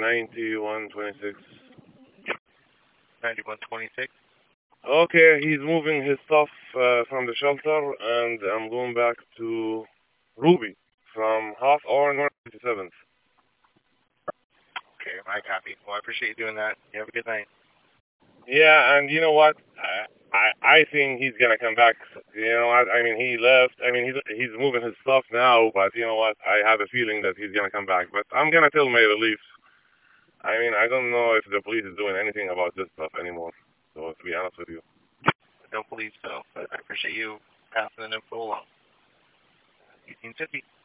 9126. 9126. Okay, he's moving his stuff from the shelter, and I'm going back to Ruby from half hour north 57th. Okay, I copy. Well, I appreciate you doing that. You have a good night. Yeah, and you know what? I think he's gonna come back. You know what? I mean, he left. I mean, he's moving his stuff now, but you know what? I have a feeling that he's gonna come back. But I'm gonna tell May relief. I mean, I don't know if the police is doing anything about this stuff anymore. So to be honest with you. I don't believe so, but I appreciate you passing the info along. 1850.